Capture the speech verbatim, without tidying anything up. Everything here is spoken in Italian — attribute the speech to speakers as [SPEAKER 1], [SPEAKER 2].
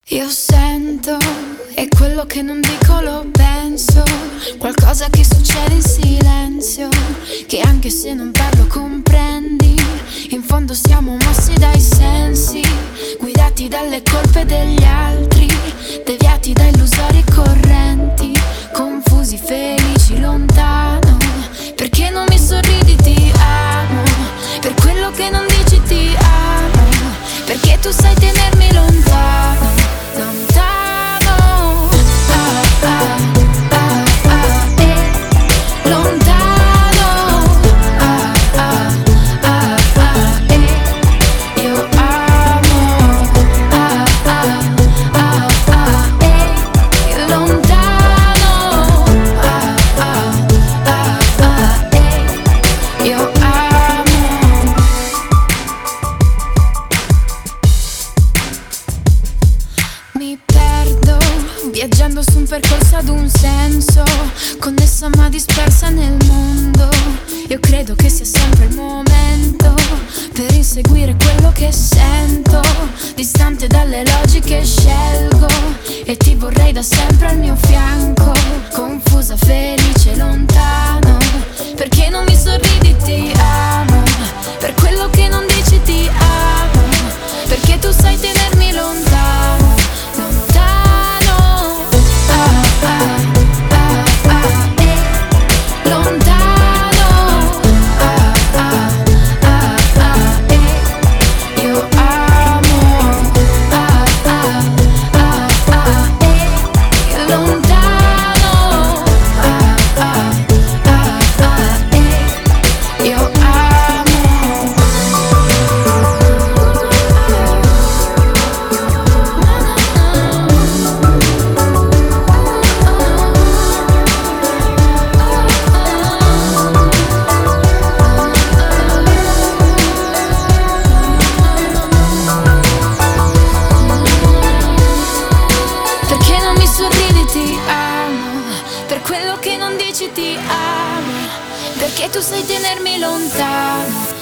[SPEAKER 1] Io sento e quello che non dico lo penso, qualcosa che succede in silenzio, che anche se non parlo comprendi. In fondo siamo mossi dai sensi, guidati dalle colpe degli altri, deviati da illusori correnti, confusi, felici, lontano. Perché non mi sorridi, ti amo, per quello che non dici ti amo, perché tu sai tenermi lontano, lontano, ah, ah, ah, ah, eh, lontano, ah, ah, ah, ah, eh, io amo, ah, ah, ah, ah, eh, lontano, ah, ah, ah, ah, eh, io amo. Mi perdo, viaggiando su un percorso ad un senso, connessa ma dispersa nel mondo. Io credo che sia sempre il momento per inseguire quello che sento, distante dalle logiche scelgo e ti vorrei da sempre al mio fianco, confusa, felice, lontano. Perché non mi sorridi, ti amo, per quello che non dici ti amo, perché tu sai tenermi lontano, lontano, ah, ah, ah, ah, eh, lontano, ah, ah, ah, ah, eh, io amo, ah, ah, ah, ah, eh, lontano, ah, ah, ah, ah, eh, io amo. Perché non mi sorridi, ti amo, per quello che non dici ti amo, perché tu sai tenermi lontano,